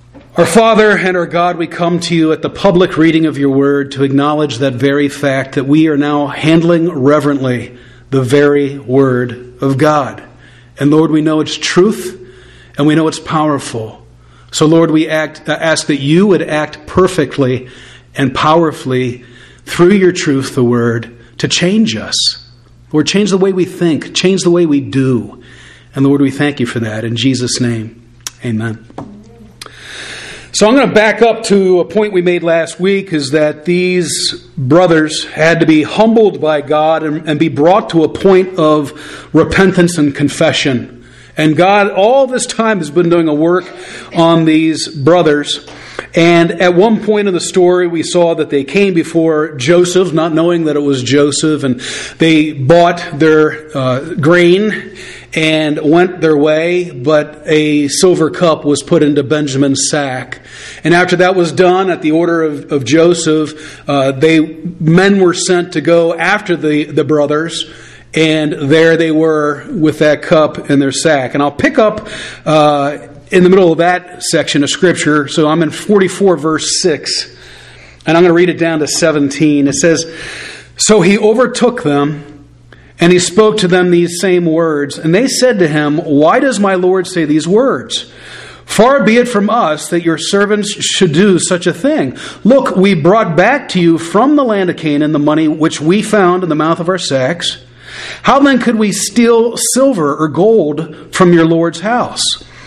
Our Father and our God, we come to you at the public reading of your word to acknowledge that very fact that we are now handling reverently the very word of God. And Lord, we know it's truth and we know it's powerful. So Lord, we ask that you would act perfectly and powerfully through your truth, the word, to change us. Lord, change the way we think, change the way we do. And Lord, we thank you for that. In Jesus' name, amen. So I'm going to back up to a point we made last week, is that these brothers had to be humbled by God and be brought to a point of repentance and confession. And God, all this time, has been doing a work on these brothers. And at one point in the story, we saw that they came before Joseph, not knowing that it was Joseph, and they bought their grain and went their way, but a silver cup was put into Benjamin's sack. And after that was done, at the order of Joseph, men were sent to go after the brothers, and there they were with that cup in their sack. And I'll pick up in the middle of that section of Scripture. So I'm in 44 verse 6, and I'm going to read it down to 17. It says, "So he overtook them, and he spoke to them these same words. And they said to him, 'Why does my Lord say these words? Far be it from us that your servants should do such a thing. Look, we brought back to you from the land of Canaan the money which we found in the mouth of our sacks. How then could we steal silver or gold from your Lord's house?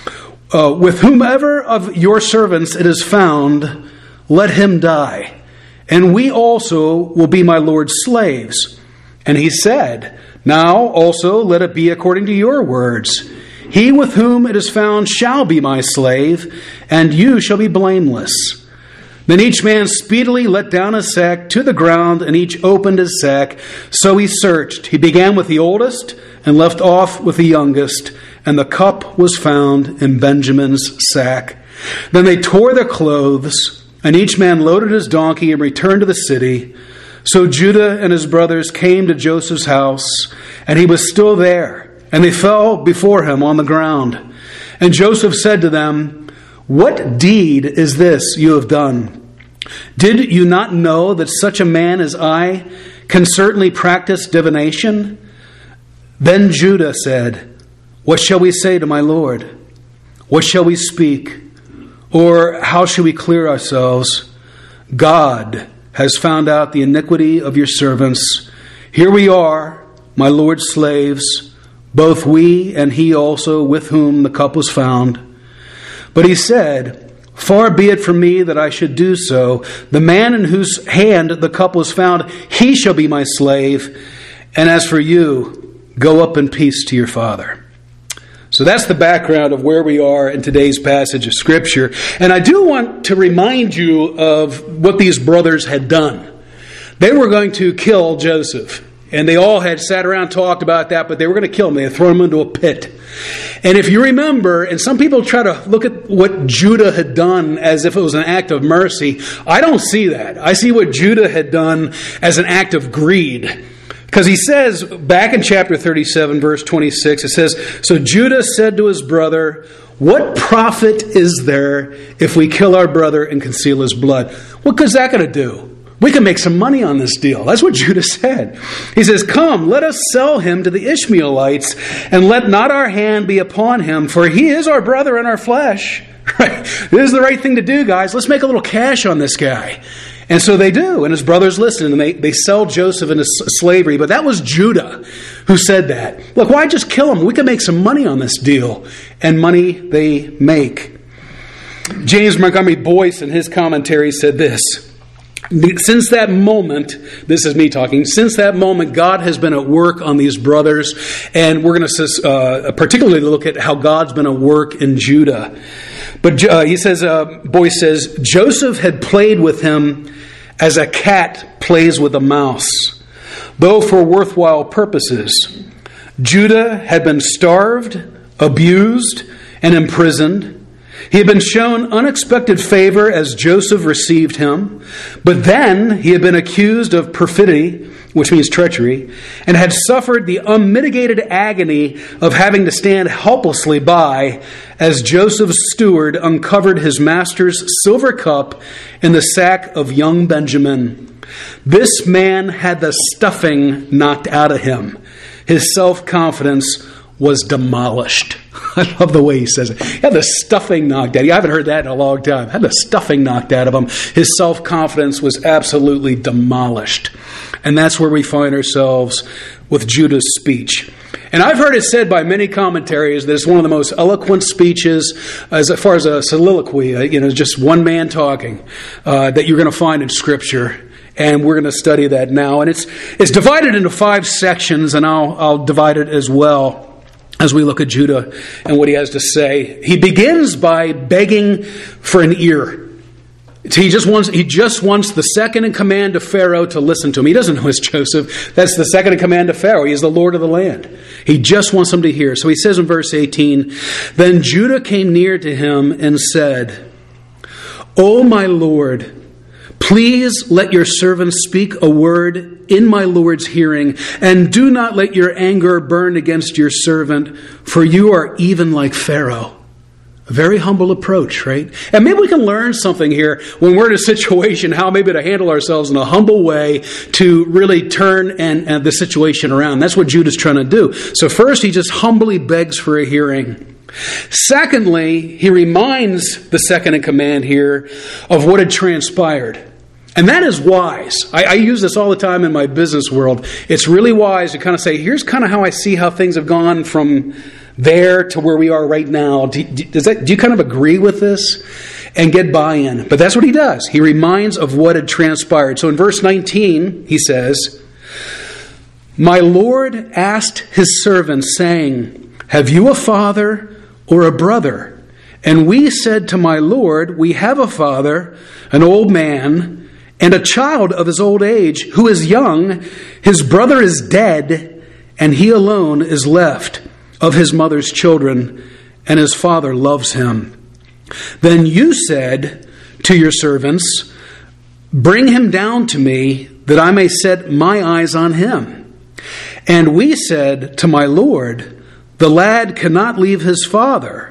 With whomever of your servants it is found, let him die. And we also will be my Lord's slaves.' And he said, 'Now also let it be according to your words. He with whom it is found shall be my slave, and you shall be blameless.' Then each man speedily let down his sack to the ground, and each opened his sack. So he searched. He began with the oldest and left off with the youngest, and the cup was found in Benjamin's sack. Then they tore their clothes, and each man loaded his donkey and returned to the city. So Judah and his brothers came to Joseph's house, and he was still there, and they fell before him on the ground. And Joseph said to them, 'What deed is this you have done? Did you not know that such a man as I can certainly practice divination?' Then Judah said, 'What shall we say to my Lord? What shall we speak? Or how shall we clear ourselves? God has found out the iniquity of your servants. Here we are, my Lord's slaves, both we and he also with whom the cup was found.' But he said, 'Far be it from me that I should do so. The man in whose hand the cup was found, he shall be my slave. And as for you, go up in peace to your father.'" So that's the background of where we are in today's passage of Scripture. And I do want to remind you of what these brothers had done. They were going to kill Joseph. And they all had sat around and talked about that, but they were going to kill him. They had thrown him into a pit. And if you remember, and some people try to look at what Judah had done as if it was an act of mercy, I don't see that. I see what Judah had done as an act of greed. Because he says, back in chapter 37, verse 26, it says, "So Judah said to his brother, 'What profit is there if we kill our brother and conceal his blood?'" What good's that going to do? We can make some money on this deal. That's what Judah said. He says, "Come, let us sell him to the Ishmaelites, and let not our hand be upon him, for he is our brother in our flesh." Right? This is the right thing to do, guys. Let's make a little cash on this guy. And so they do, and his brothers listen, and they sell Joseph into slavery. But that was Judah who said that. Look, why just kill him? We can make some money on this deal. And money they make. James Montgomery Boyce, in his commentary, said this: "Since that moment," this is me talking, "since that moment, God has been at work on these brothers." And we're going to particularly look at how God's been at work in Judah. But he says, Boyce says, "Joseph had played with him as a cat plays with a mouse, though for worthwhile purposes. Judah had been starved, abused, and imprisoned. He had been shown unexpected favor as Joseph received him, but then he had been accused of perfidy which means treachery, and had suffered the unmitigated agony of having to stand helplessly by as Joseph's steward uncovered his master's silver cup in the sack of young Benjamin. This man had the stuffing knocked out of him. His self-confidence was demolished. I love the way he says it. He had the stuffing knocked out. I haven't heard that in a long time. Had the stuffing knocked out of him. His self-confidence was absolutely demolished. And that's where we find ourselves with Judah's speech. And I've heard it said by many commentaries that it's one of the most eloquent speeches as far as a soliloquy, just one man talking, that you're going to find in Scripture. And we're going to study that now. And it's divided into 5 sections, and I'll divide it as well as we look at Judah and what he has to say. He begins by begging for an ear. He just wants the second in command of Pharaoh to listen to him. He doesn't know it's Joseph. That's the second in command of Pharaoh. He is the Lord of the land. He just wants them to hear. So he says in verse 18, "Then Judah came near to him and said, 'O my Lord, please let your servant speak a word in my Lord's hearing, and do not let your anger burn against your servant, for you are even like Pharaoh.'" A very humble approach, right? And maybe we can learn something here when we're in a situation, how maybe to handle ourselves in a humble way to really turn and the situation around. That's what Judah's trying to do. So first, he just humbly begs for a hearing. Secondly, he reminds the second in command here of what had transpired. And that is wise. I use this all the time in my business world. It's really wise to kind of say, here's kind of how I see how things have gone from there to where we are right now. Do you kind of agree with this? And get buy-in. But that's what he does. He reminds of what had transpired. So in verse 19, he says, "My Lord asked his servants, saying, 'Have you a father or a brother?' And we said to my Lord, 'We have a father, an old man, and a child of his old age, who is young. His brother is dead, and he alone is left of his mother's children, and his father loves him.' Then you said to your servants, 'Bring him down to me, that I may set my eyes on him.' And we said to my Lord, 'The lad cannot leave his father,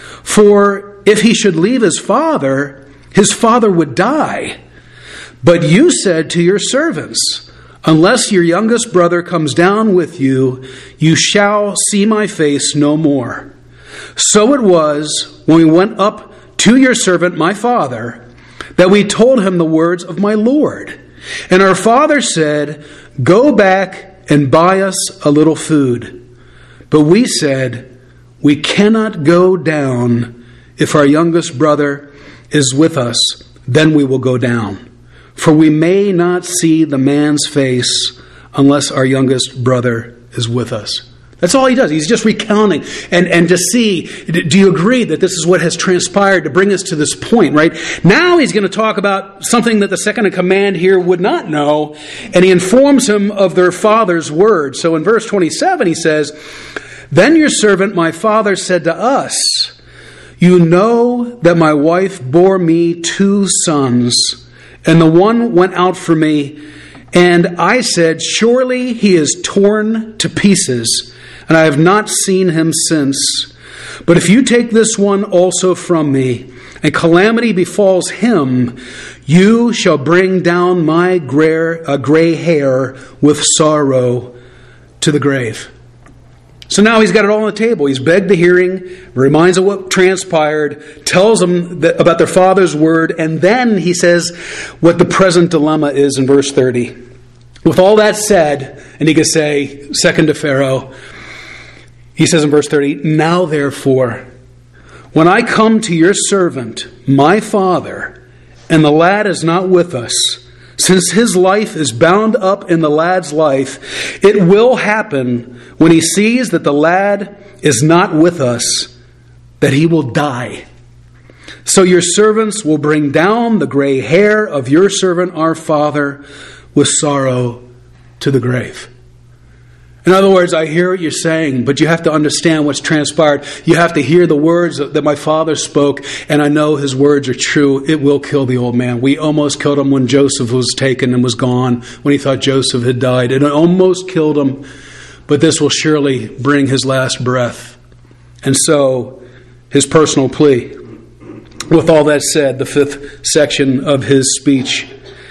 for if he should leave his father would die.' But you said to your servants, 'Unless your youngest brother comes down with you, you shall see my face no more.' So it was, when we went up to your servant my father, that we told him the words of my Lord. And our father said, 'Go back and buy us a little food.' But we said, 'We cannot go down. If our youngest brother is with us, then we will go down. For we may not see the man's face unless our youngest brother is with us.'" That's all he does. He's just recounting and to see, do you agree that this is what has transpired to bring us to this point, right? Now he's going to talk about something that the second in command here would not know, and he informs him of their father's word. So in verse 27 he says, "Then your servant my father said to us, 'You know that my wife bore me 2 sons, and the one went out for me, and I said, surely he is torn to pieces, and I have not seen him since. But if you take this one also from me, and calamity befalls him, you shall bring down my gray hair with sorrow to the grave.'" So now he's got it all on the table. He's begged the hearing, reminds of what transpired, tells them about their father's word, and then he says what the present dilemma is in verse 30. With all that said, and he could say, second to Pharaoh, he says in verse 30, "Now therefore, when I come to your servant, my father, and the lad is not with us, since his life is bound up in the lad's life, it will happen when he sees that the lad is not with us, that he will die. So your servants will bring down the gray hair of your servant our father with sorrow to the grave." In other words, I hear what you're saying, but you have to understand what's transpired. You have to hear the words that my father spoke, and I know his words are true. It will kill the old man. We almost killed him when Joseph was taken and was gone, when he thought Joseph had died. It almost killed him, but this will surely bring his last breath. And so, his personal plea. With all that said, the 5th section of his speech,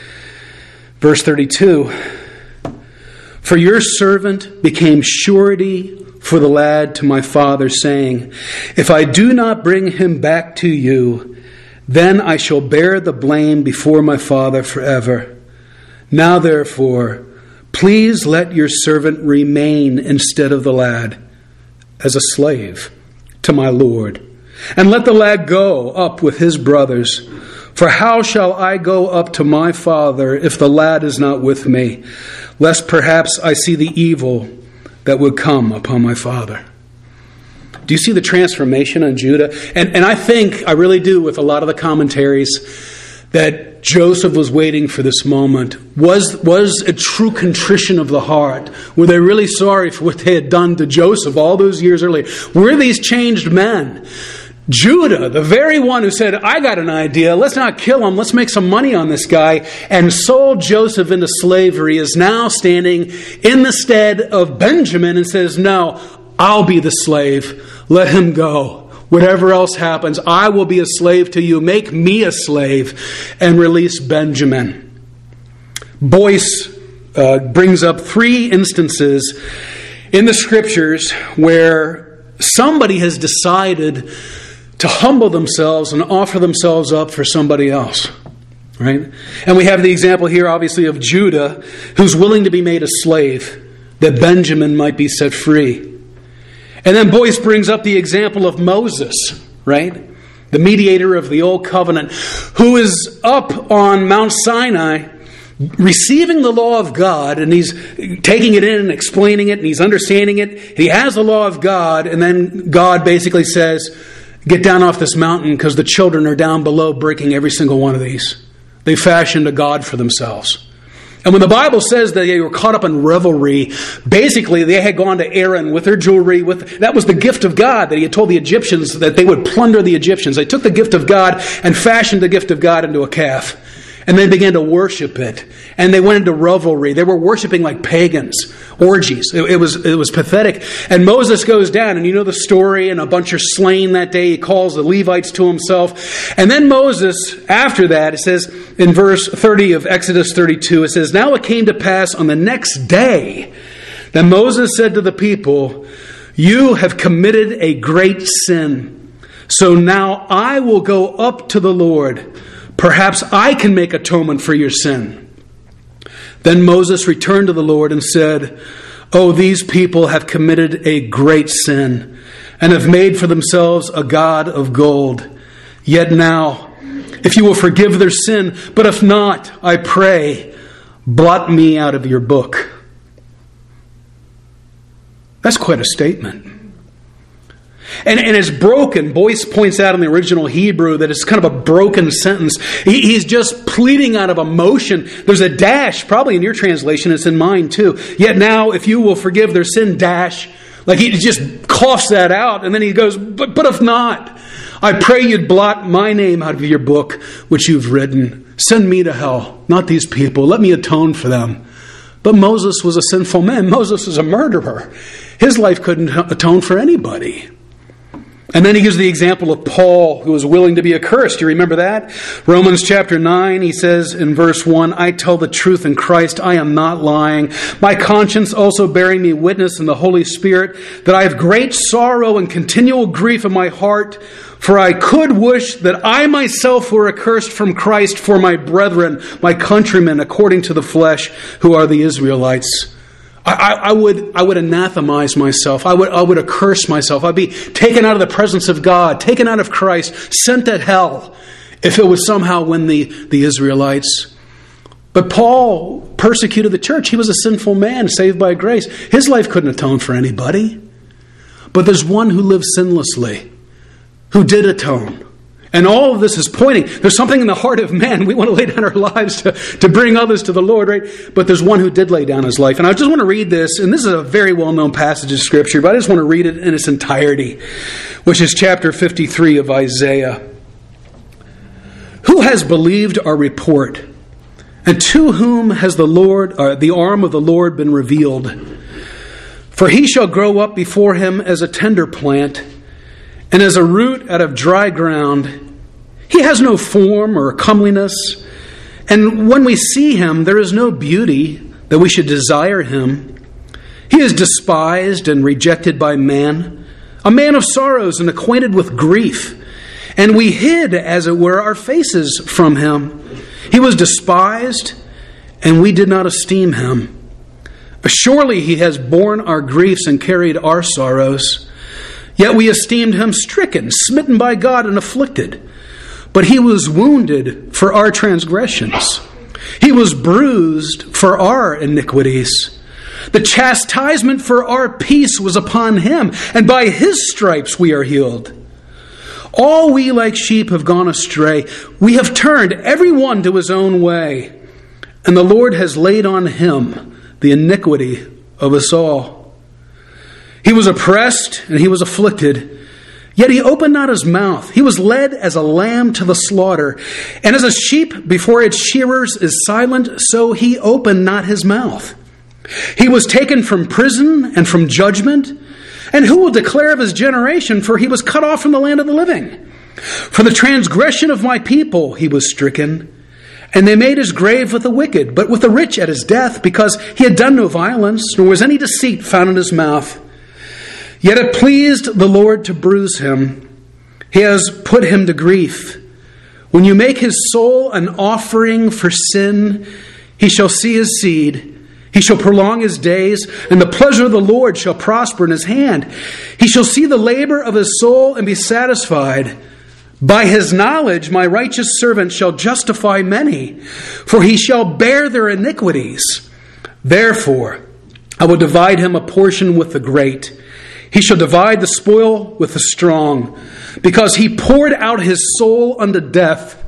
verse 32, "For your servant became surety for the lad to my father, saying, If I do not bring him back to you, then I shall bear the blame before my father forever. Now therefore, please let your servant remain instead of the lad as a slave to my Lord. And let the lad go up with his brothers. For how shall I go up to my father if the lad is not with me? Lest perhaps I see the evil that would come upon my father." Do you see the transformation in Judah? And I think, I really do, with a lot of the commentaries, that Joseph was waiting for this moment. Was a true contrition of the heart? Were they really sorry for what they had done to Joseph all those years earlier? Were these changed men? Judah, the very one who said, I got an idea, let's not kill him, let's make some money on this guy, and sold Joseph into slavery, is now standing in the stead of Benjamin and says, no, I'll be the slave, let him go. Whatever else happens, I will be a slave to you, make me a slave, and release Benjamin. Boyce brings up 3 instances in the Scriptures where somebody has decided to humble themselves and offer themselves up for somebody else. Right? And we have the example here, obviously, of Judah, who's willing to be made a slave, that Benjamin might be set free. And then Boyce brings up the example of Moses, right? The mediator of the Old Covenant, who is up on Mount Sinai, receiving the law of God, and he's taking it in and explaining it, and he's understanding it. He has the law of God, and then God basically says, get down off this mountain because the children are down below breaking every single one of these. They fashioned a god for themselves. And when the Bible says that they were caught up in revelry, basically they had gone to Aaron with their jewelry. That was the gift of God that he had told the Egyptians that they would plunder the Egyptians. They took the gift of God and fashioned the gift of God into a calf. And they began to worship it. And they went into revelry. They were worshiping like pagans. Orgies. It was pathetic. And Moses goes down, and you know the story, and a bunch are slain that day. He calls the Levites to himself. And then Moses, after that, it says in verse 30 of Exodus 32, it says, Now it came to pass on the next day that Moses said to the people, You have committed a great sin. So now I will go up to the Lord. Perhaps I can make atonement for your sin. Then Moses returned to the Lord and said, Oh, these people have committed a great sin and have made for themselves a god of gold. Yet now, if you will forgive their sin, but if not, I pray, blot me out of your book. That's quite a statement. And it's broken. Boyce points out in the original Hebrew that it's kind of a broken sentence. He's just pleading out of emotion. There's a dash, probably in your translation, it's in mine too. Yet now, if you will forgive their sin, dash. Like he just coughs that out, and then he goes, but if not, I pray you'd blot my name out of your book, which you've written. Send me to hell, not these people. Let me atone for them. But Moses was a sinful man. Moses was a murderer. His life couldn't atone for anybody. And then he gives the example of Paul, who was willing to be accursed. You remember that? Romans chapter 9, he says in verse 1, I tell the truth in Christ, I am not lying. My conscience also bearing me witness in the Holy Spirit, that I have great sorrow and continual grief in my heart, for I could wish that I myself were accursed from Christ for my brethren, my countrymen, according to the flesh, who are the Israelites. I would anathemize myself. I would accurse myself. I'd be taken out of the presence of God, taken out of Christ, sent to hell, if it would somehow win the Israelites. But Paul persecuted the church. He was a sinful man, saved by grace. His life couldn't atone for anybody. But there's one who lived sinlessly, who did atone. And all of this is pointing. There's something in the heart of man. We want to lay down our lives to bring others to the Lord, right? But there's one who did lay down his life. And I just want to read this. And this is a very well-known passage of Scripture, but I just want to read it in its entirety, which is chapter 53 of Isaiah. Who has believed our report? And to whom has the arm of the Lord been revealed? For he shall grow up before him as a tender plant, and as a root out of dry ground. He has no form or comeliness, and when we see him, there is no beauty that we should desire him. He is despised and rejected by man, a man of sorrows and acquainted with grief. And we hid, as it were, our faces from him. He was despised, and we did not esteem him. Surely he has borne our griefs and carried our sorrows. Yet we esteemed him stricken, smitten by God, and afflicted. But he was wounded for our transgressions. He was bruised for our iniquities. The chastisement for our peace was upon him, and by his stripes we are healed. All we like sheep have gone astray. We have turned every one to his own way, and the Lord has laid on him the iniquity of us all. He was oppressed and he was afflicted, yet he opened not his mouth. He was led as a lamb to the slaughter, and as a sheep before its shearers is silent, so he opened not his mouth. He was taken from prison and from judgment, and who will declare of his generation? For he was cut off from the land of the living. For the transgression of my people he was stricken, and they made his grave with the wicked, but with the rich at his death, because he had done no violence, nor was any deceit found in his mouth. Yet it pleased the Lord to bruise him. He has put him to grief. When you make his soul an offering for sin, he shall see his seed. He shall prolong his days, and the pleasure of the Lord shall prosper in his hand. He shall see the labor of his soul and be satisfied. By his knowledge my righteous servant shall justify many, for he shall bear their iniquities. Therefore I will divide him a portion with the great. He shall divide the spoil with the strong, because he poured out his soul unto death,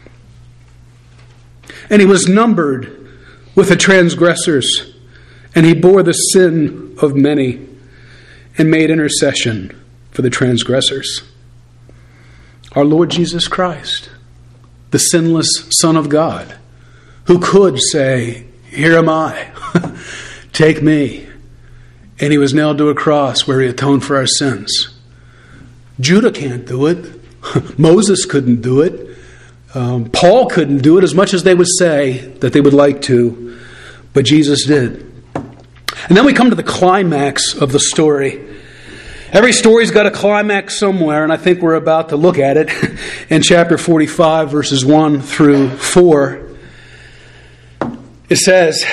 and he was numbered with the transgressors, and he bore the sin of many, and made intercession for the transgressors. Our Lord Jesus Christ, the sinless Son of God, who could say, "Here am I, take me." And he was nailed to a cross where he atoned for our sins. Judah can't do it. Moses couldn't do it. Paul couldn't do it, as much as they would say that they would like to. But Jesus did. And then we come to the climax of the story. Every story's got a climax somewhere, and I think we're about to look at it in chapter 45, verses 1 through 4. It says,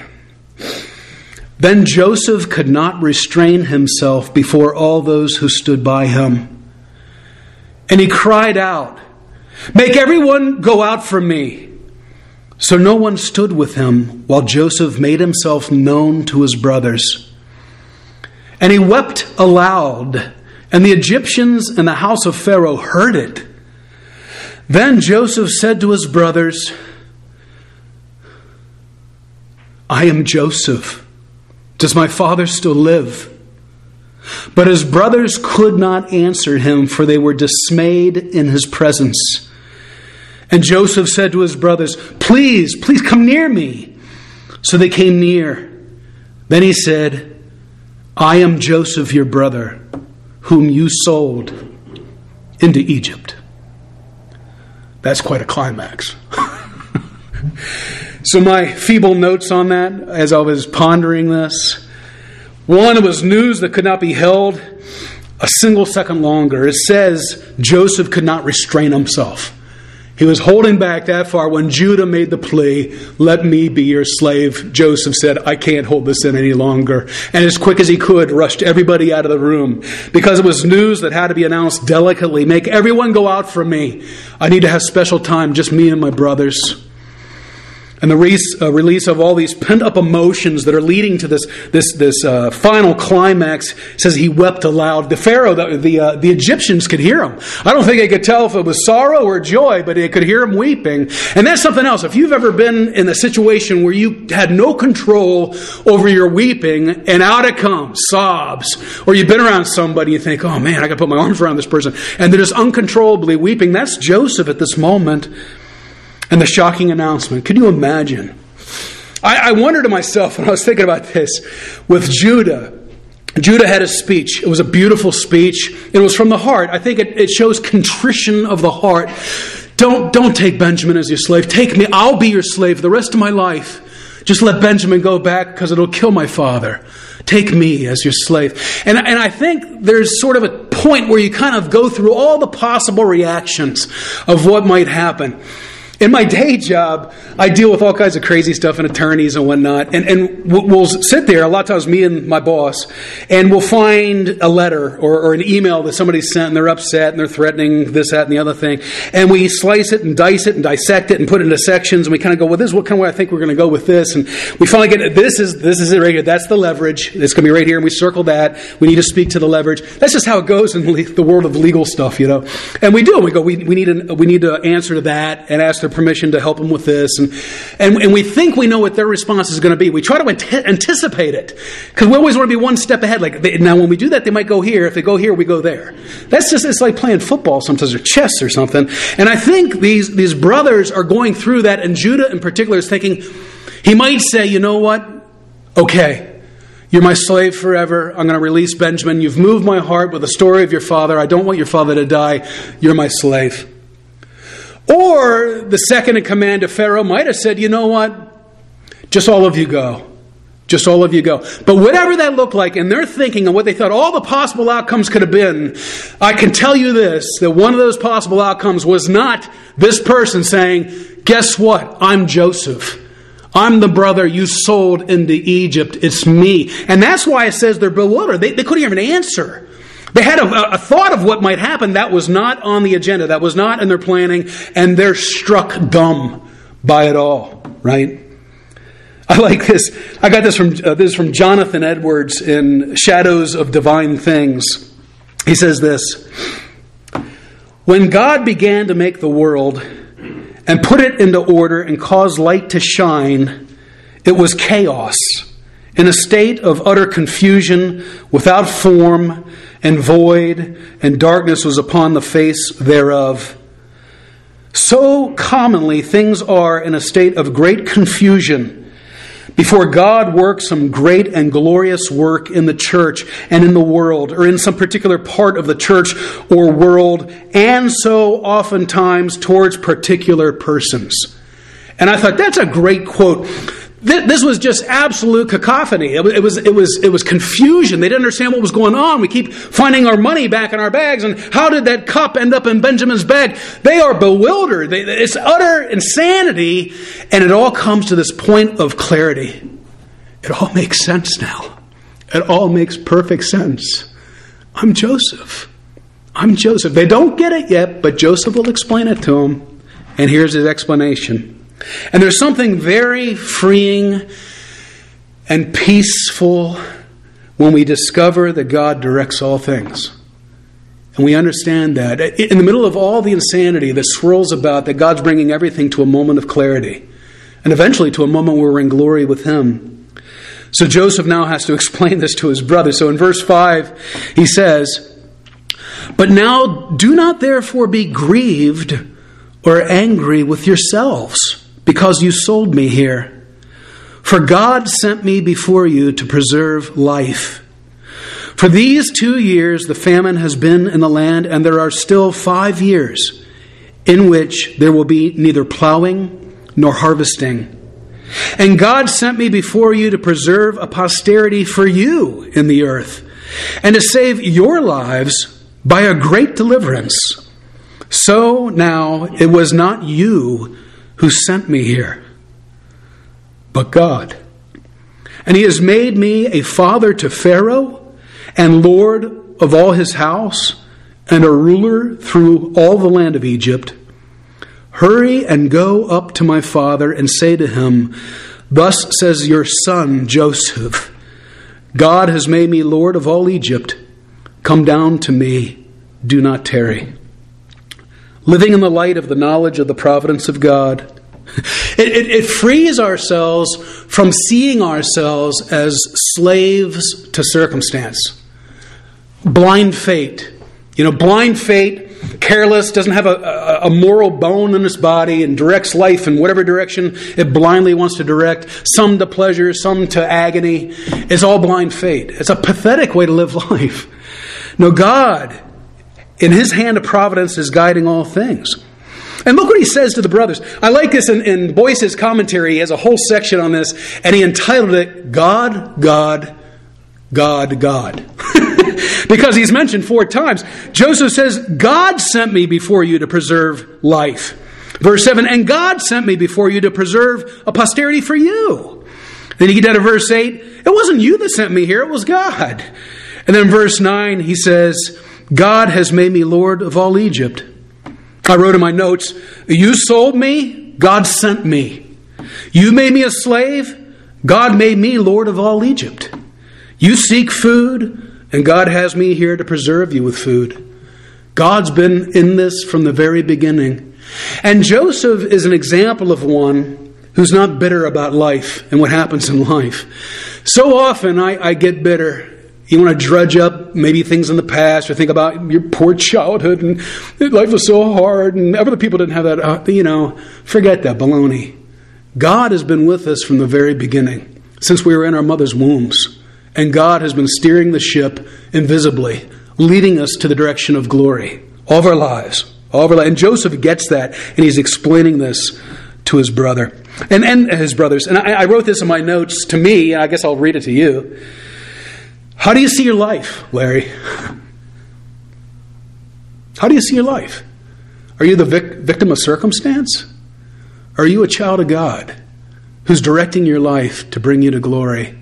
"Then Joseph could not restrain himself before all those who stood by him. And he cried out, 'Make everyone go out from me.' So no one stood with him while Joseph made himself known to his brothers. And he wept aloud, and the Egyptians in the house of Pharaoh heard it. Then Joseph said to his brothers, 'I am Joseph. Does my father still live?' But his brothers could not answer him, for they were dismayed in his presence. And Joseph said to his brothers, 'Please come near me.' So they came near. Then he said, 'I am Joseph, your brother, whom you sold into Egypt.'" That's quite a climax. So my feeble notes on that as I was pondering this. One, it was news that could not be held a single second longer. It says Joseph could not restrain himself. He was holding back that far. When Judah made the plea, "Let me be your slave," Joseph said, "I can't hold this in any longer." And as quick as he could, rushed everybody out of the room, because it was news that had to be announced delicately. "Make everyone go out from me. I need to have special time, just me and my brothers." and the release of all these pent-up emotions that are leading to this final climax. Says he wept aloud. The Pharaoh, the Egyptians could hear him. I don't think they could tell if it was sorrow or joy, but they could hear him weeping. And that's something else. If you've ever been in a situation where you had no control over your weeping, and out it comes, sobs, or you've been around somebody, you think, oh man, I got to put my arms around this person, and they're just uncontrollably weeping. That's Joseph at this moment. And the shocking announcement. Could you imagine? I wondered to myself when I was thinking about this with Judah. Judah had a speech. It was a beautiful speech. It was from the heart. I think it shows contrition of the heart. Don't take Benjamin as your slave. Take me. I'll be your slave the rest of my life. Just let Benjamin go back because it'll kill my father. Take me as your slave. And I think there's sort of a point where you kind of go through all the possible reactions of what might happen. In my day job, I deal with all kinds of crazy stuff and attorneys and whatnot. And we'll sit there, a lot of times me and my boss, and we'll find a letter or an email that somebody sent, and they're upset and they're threatening this, that, and the other thing. And we slice it and dice it and dissect it and put it into sections. And we kind of go, well, this is what kind of way I think we're going to go with this. And we finally get, this is it right here. That's the leverage. It's going to be right here. And we circle that. We need to speak to the leverage. That's just how it goes in the world of legal stuff, you know. And we do. We go, we need to answer to that and ask their permission to help them with this, and we think we know what their response is going to be. We try to anticipate it because we always want to be one step ahead. Now, when we do that, they might go here. If they go here, we go there. It's like playing football sometimes, or chess or something. And I think these brothers are going through that, and Judah in particular is thinking, he might say, you know what? Okay, you're my slave forever. I'm going to release Benjamin. You've moved my heart with the story of your father. I don't want your father to die. You're my slave. Or the second in command of Pharaoh might have said, you know what? Just all of you go. Just all of you go. But whatever that looked like, and they're thinking of what they thought all the possible outcomes could have been, I can tell you this, that one of those possible outcomes was not this person saying, guess what? I'm Joseph. I'm the brother you sold into Egypt. It's me. And that's why it says they're bewildered. They couldn't even answer. They had a thought of what might happen. That was not on the agenda. That was not in their planning. And they're struck dumb by it all, right? I like this. I got this from Jonathan Edwards in Shadows of Divine Things. He says this: when God began to make the world and put it into order and cause light to shine, it was chaos, in a state of utter confusion, without form and void, and darkness was upon the face thereof. So commonly things are in a state of great confusion before God works some great and glorious work in the church and in the world, or in some particular part of the church or world, and so oftentimes towards particular persons. And I thought, that's a great quote. This was just absolute cacophony. It was confusion. They didn't understand what was going on. We keep finding our money back in our bags. And how did that cup end up in Benjamin's bag? They are bewildered. It's utter insanity. And it all comes to this point of clarity. It all makes sense now. It all makes perfect sense. I'm Joseph. I'm Joseph. They don't get it yet, but Joseph will explain it to them. And here's his explanation. And there's something very freeing and peaceful when we discover that God directs all things. And we understand that. In the middle of all the insanity that swirls about, that God's bringing everything to a moment of clarity. And eventually to a moment where we're in glory with Him. So Joseph now has to explain this to his brother. So in verse 5, he says, "But now do not therefore be grieved or angry with yourselves, because you sold me here. For God sent me before you to preserve life. For these 2 years the famine has been in the land, and there are still 5 years in which there will be neither plowing nor harvesting. And God sent me before you to preserve a posterity for you in the earth, and to save your lives by a great deliverance. So now it was not you who sent me here, but God. And He has made me a father to Pharaoh, and Lord of all his house, and a ruler through all the land of Egypt. Hurry and go up to my father and say to him, thus says your son Joseph, God has made me Lord of all Egypt. Come down to me, do not tarry. Living in the light of the knowledge of the providence of God, it frees ourselves from seeing ourselves as slaves to circumstance. Blind fate. Blind fate, careless, doesn't have a moral bone in its body and directs life in whatever direction it blindly wants to direct, some to pleasure, some to agony. It's all blind fate. It's a pathetic way to live life. No, God, in His hand of providence, is guiding all things. And look what he says to the brothers. I like this in Boyce's commentary. He has a whole section on this, and he entitled it, God, God, God, God. Because he's mentioned 4 times. Joseph says, God sent me before you to preserve life. Verse 7, and God sent me before you to preserve a posterity for you. Then you get down to verse 8, it wasn't you that sent me here, it was God. And then verse 9, he says, God has made me Lord of all Egypt. I wrote in my notes, you sold me, God sent me. You made me a slave, God made me Lord of all Egypt. You seek food, and God has me here to preserve you with food. God's been in this from the very beginning. And Joseph is an example of one who's not bitter about life and what happens in life. So often I get bitter. You want to drudge up maybe things in the past or think about your poor childhood and life was so hard and other people didn't have that. Forget that baloney. God has been with us from the very beginning, since we were in our mother's wombs. And God has been steering the ship invisibly, leading us to the direction of glory all of our lives. And Joseph gets that, and he's explaining this to his brother and his brothers. And I wrote this in my notes to me. I guess I'll read it to you. How do you see your life, Larry? How do you see your life? Are you the victim of circumstance? Or are you a child of God who's directing your life to bring you to glory?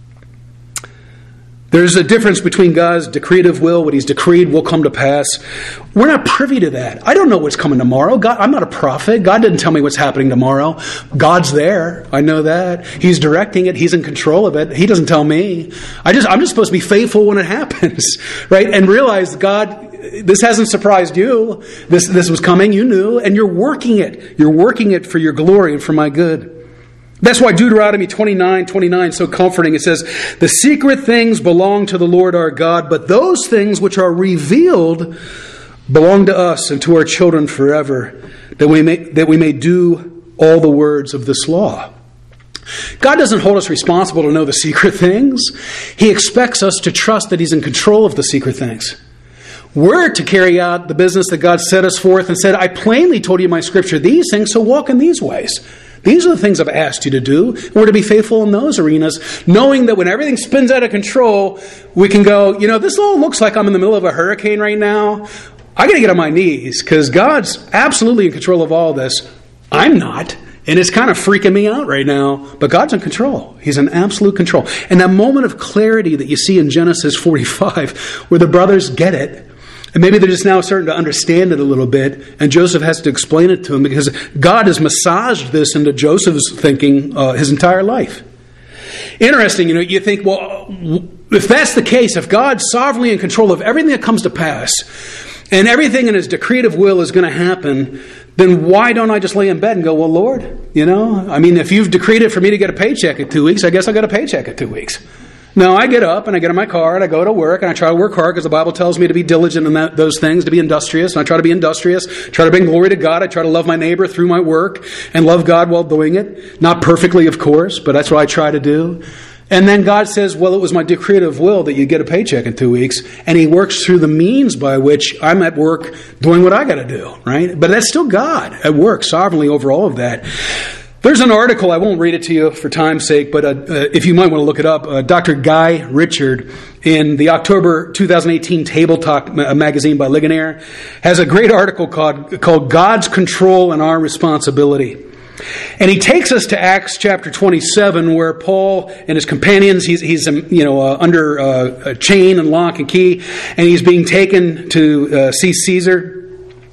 There's a difference between God's decretive will. What He's decreed will come to pass. We're not privy to that. I don't know what's coming tomorrow. I'm not a prophet. God didn't tell me what's happening tomorrow. God's there. I know that. He's directing it. He's in control of it. He doesn't tell me. I'm just supposed to be faithful when it happens, right? And realize, God, this hasn't surprised you. This was coming. You knew, and you're working it. You're working it for your glory and for my good. That's why Deuteronomy 29:29 is so comforting. It says, the secret things belong to the Lord our God, but those things which are revealed belong to us and to our children forever, that we may do all the words of this law. God doesn't hold us responsible to know the secret things. He expects us to trust that He's in control of the secret things. We're to carry out the business that God set us forth and said, I plainly told you in my scripture these things, so walk in these ways. These are the things I've asked you to do. We're to be faithful in those arenas, knowing that when everything spins out of control, we can go, this all looks like I'm in the middle of a hurricane right now. I got to get on my knees because God's absolutely in control of all this. I'm not. And it's kind of freaking me out right now. But God's in control. He's in absolute control. And that moment of clarity that you see in Genesis 45, where the brothers get it, and maybe they're just now starting to understand it a little bit, and Joseph has to explain it to him because God has massaged this into Joseph's thinking his entire life. Interesting, you think, well, if that's the case, if God's sovereignly in control of everything that comes to pass, and everything in His decretive will is going to happen, then why don't I just lay in bed and go, well, Lord, if you've decreed it for me to get a paycheck in 2 weeks, I guess I'll get a paycheck in 2 weeks. No, I get up and I get in my car and I go to work and I try to work hard because the Bible tells me to be diligent in those things, to be industrious. And I try to be industrious, try to bring glory to God. I try to love my neighbor through my work and love God while doing it. Not perfectly, of course, but that's what I try to do. And then God says, well, it was my decretive will that you get a paycheck in 2 weeks. And He works through the means by which I'm at work doing what I got to do, right? But that's still God at work sovereignly over all of that. There's an article, I won't read it to you for time's sake, but if you might want to look it up, Dr. Guy Richard in the October 2018 Table Talk magazine by Ligonier has a great article called God's Control and Our Responsibility. And he takes us to Acts chapter 27, where Paul and his companions, he's under a chain and lock and key, and he's being taken to see Caesar.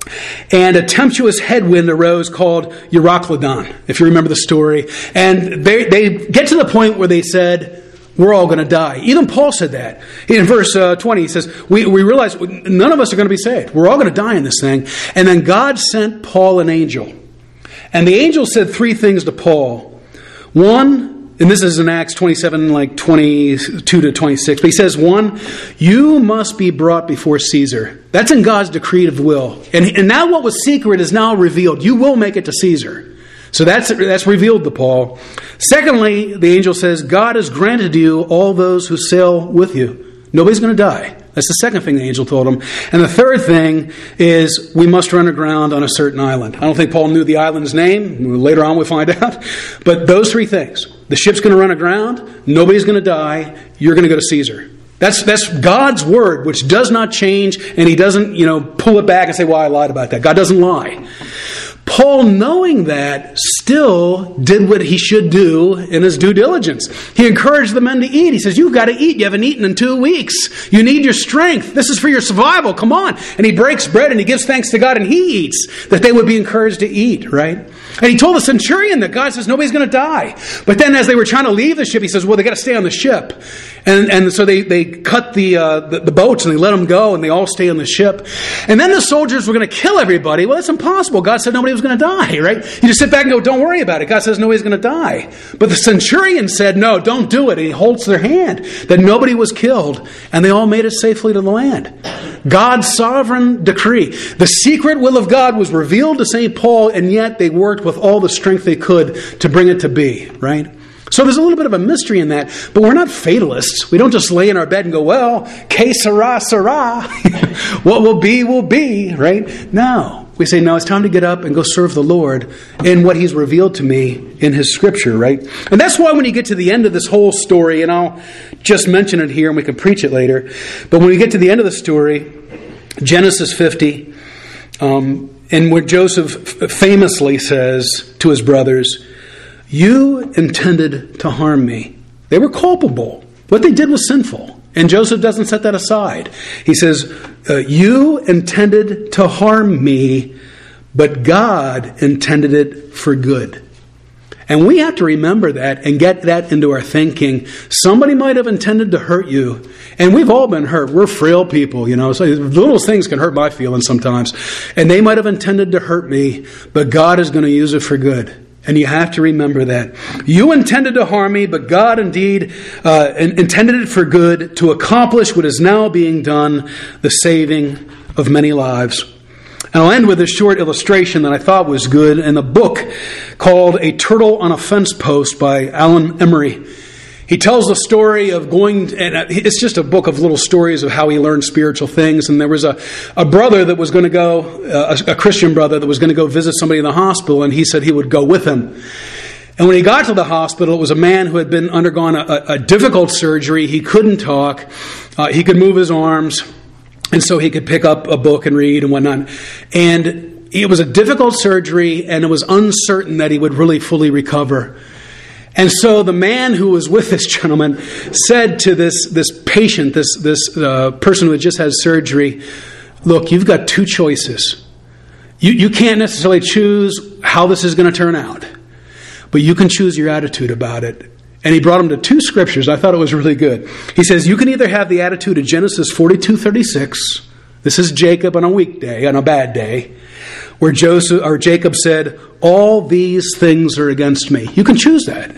And a tempestuous headwind arose called Euroclydon, if you remember the story. And they get to the point where they said, we're all going to die. Even Paul said that. In verse 20, he says, we realize none of us are going to be saved. We're all going to die in this thing. And then God sent Paul an angel. And the angel said three things to Paul. One, and this is in Acts 27, like 22 to 26. But he says, one, you must be brought before Caesar. That's in God's decree of will. And now what was secret is now revealed. You will make it to Caesar. So that's revealed to Paul. Secondly, the angel says, God has granted you all those who sail with you. Nobody's going to die. That's the second thing the angel told him. And the third thing is we must run aground on a certain island. I don't think Paul knew the island's name. Later on we'll find out. But those three things. The ship's going to run aground. Nobody's going to die. You're going to go to Caesar. That's God's word, which does not change. And he doesn't, pull it back and say, well, I lied about that. God doesn't lie. Paul, knowing that, still did what he should do in his due diligence. He encouraged the men to eat. He says, you've got to eat. You haven't eaten in 2 weeks. You need your strength. This is for your survival. Come on. And he breaks bread and he gives thanks to God and he eats, that they would be encouraged to eat, right? And he told the centurion that God says nobody's going to die. But then as they were trying to leave the ship, he says, well, they got to stay on the ship. And so they cut the boats and they let them go and they all stay on the ship. And then the soldiers were going to kill everybody. Well, that's impossible. God said nobody was going to die, right? You just sit back and go, don't worry about it. God says nobody's going to die. But the centurion said, no, don't do it. And he holds their hand that nobody was killed. And they all made it safely to the land. God's sovereign decree. The secret will of God was revealed to St. Paul, and yet they worked with all the strength they could to bring it to be, right? So there's a little bit of a mystery in that, but we're not fatalists. We don't just lay in our bed and go, well, que sera, sera. What will be, right? No. We say, no, it's time to get up and go serve the Lord in what He's revealed to me in His Scripture, right? And that's why when you get to the end of this whole story, and I'll just mention it here and we can preach it later, but when we get to the end of the story, Genesis 50, and where Joseph famously says to his brothers, you intended to harm me. They were culpable. What they did was sinful. And Joseph doesn't set that aside. He says, you intended to harm me, but God intended it for good. And we have to remember that and get that into our thinking. Somebody might have intended to hurt you. And we've all been hurt. We're frail people, so little things can hurt my feelings sometimes. And they might have intended to hurt me, but God is going to use it for good. And you have to remember that. You intended to harm me, but God indeed intended it for good to accomplish what is now being done, the saving of many lives. And I'll end with a short illustration that I thought was good in a book called A Turtle on a Fence Post by Alan Emery. He tells the story of going, and it's just a book of little stories of how he learned spiritual things. And there was a brother that was going to go, a Christian brother that was going to go visit somebody in the hospital, and he said he would go with him. And when he got to the hospital, it was a man who had been undergone a difficult surgery. He couldn't talk. He could move his arms. And so he could pick up a book and read and whatnot. And it was a difficult surgery, and it was uncertain that he would really fully recover. And so the man who was with this gentleman said to this patient, this person who had just had surgery, look, you've got two choices. You can't necessarily choose how this is going to turn out, but you can choose your attitude about it. And he brought him to two scriptures. I thought it was really good. He says, you can either have the attitude of Genesis 42:36. This is Jacob on a weekday, on a bad day, where Jacob said, all these things are against me. You can choose that.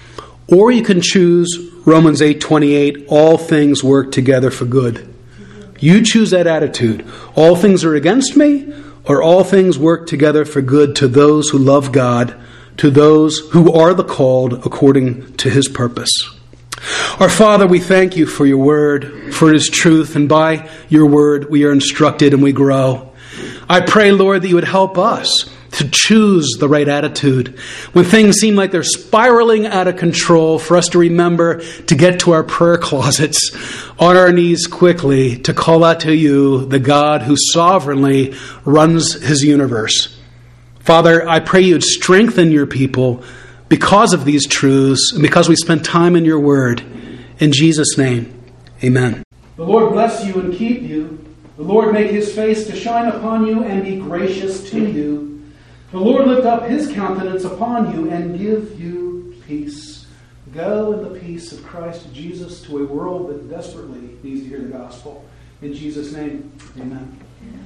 Or you can choose Romans 8:28, all things work together for good. You choose that attitude. All things are against me, or all things work together for good to those who love God, to those who are the called according to His purpose. Our Father, we thank You for Your word, for it is truth, and by Your word we are instructed and we grow. I pray, Lord, that You would help us to choose the right attitude. When things seem like they're spiraling out of control, for us to remember to get to our prayer closets on our knees quickly to call out to You, the God who sovereignly runs His universe. Father, I pray You'd strengthen Your people because of these truths and because we spend time in Your word. In Jesus' name, amen. The Lord bless you and keep you. The Lord make his face to shine upon you and be gracious to you. The Lord lift up his countenance upon you and give you peace. Go in the peace of Christ Jesus to a world that desperately needs to hear the gospel. In Jesus' name, amen.